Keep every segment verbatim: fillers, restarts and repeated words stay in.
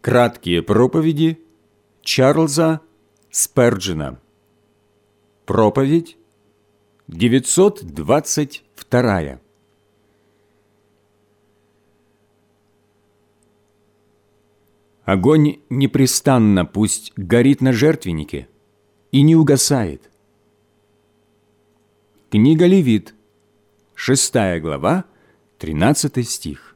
Краткие проповеди Чарльза Сперджена. Проповедь девятьсот двадцать вторая. Огонь непрестанно пусть горит на жертвеннике и не угасает. Книга Левит, шестая глава, тринадцатый стих.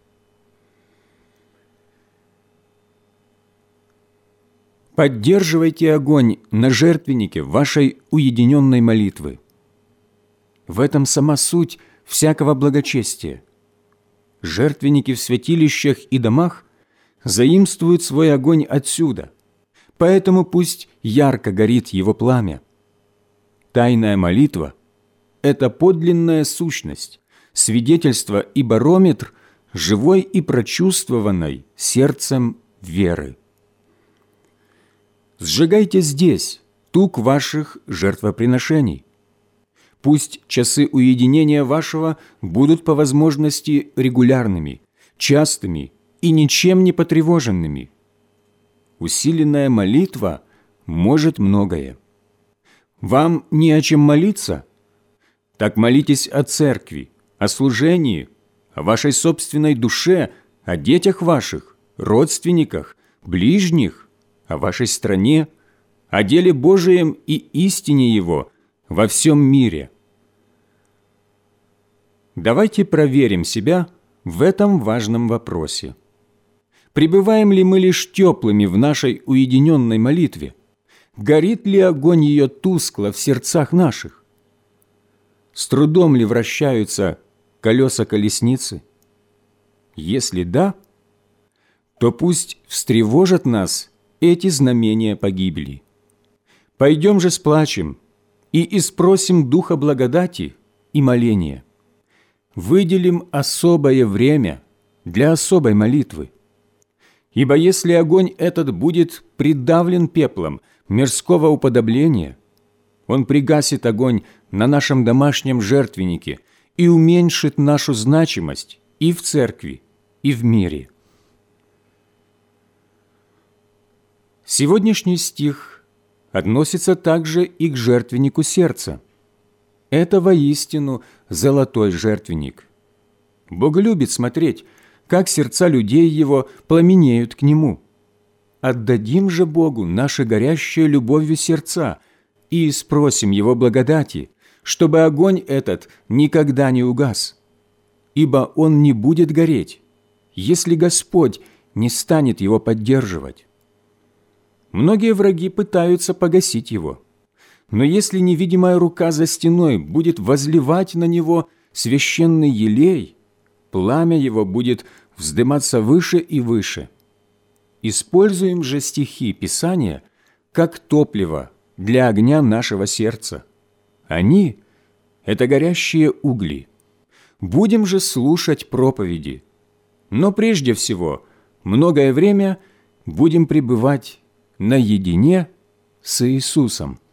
Поддерживайте огонь на жертвеннике вашей уединенной молитвы. В этом сама суть всякого благочестия. Жертвенники в святилищах и домах заимствуют свой огонь отсюда, поэтому пусть ярко горит его пламя. Тайная молитва – это подлинная сущность, свидетельство и барометр живой и прочувствованной сердцем веры. Сжигайте здесь тук ваших жертвоприношений. Пусть часы уединения вашего будут по возможности регулярными, частыми и ничем не потревоженными. Усиленная молитва может многое. Вам не о чем молиться? Так молитесь о церкви, о служении, о вашей собственной душе, о детях ваших, родственниках, ближних, о вашей стране, о деле Божием и истине Его во всем мире. Давайте проверим себя в этом важном вопросе. Пребываем ли мы лишь теплыми в нашей уединенной молитве? Горит ли огонь ее тускло в сердцах наших? С трудом ли вращаются колеса колесницы? Если да, то пусть встревожат нас эти знамения погибели. Пойдем же с плачем и испросим Духа благодати и моления. Выделим особое время для особой молитвы. Ибо если огонь этот будет придавлен пеплом мирского уподобления, он пригасит огонь на нашем домашнем жертвеннике и уменьшит нашу значимость и в церкви, и в мире. Сегодняшний стих относится также и к жертвеннику сердца. Это воистину золотой жертвенник. Бог любит смотреть, как сердца людей Его пламенеют к Нему. Отдадим же Богу наши горящие любовью сердца и спросим Его благодати, чтобы огонь этот никогда не угас. Ибо он не будет гореть, если Господь не станет его поддерживать. Многие враги пытаются погасить его, но если невидимая рука за стеной будет возливать на него священный елей, пламя его будет вздыматься выше и выше. Используем же стихи Писания как топливо для огня нашего сердца. Они – это горящие угли. Будем же слушать проповеди, но прежде всего многое время будем пребывать наедине с Иисусом.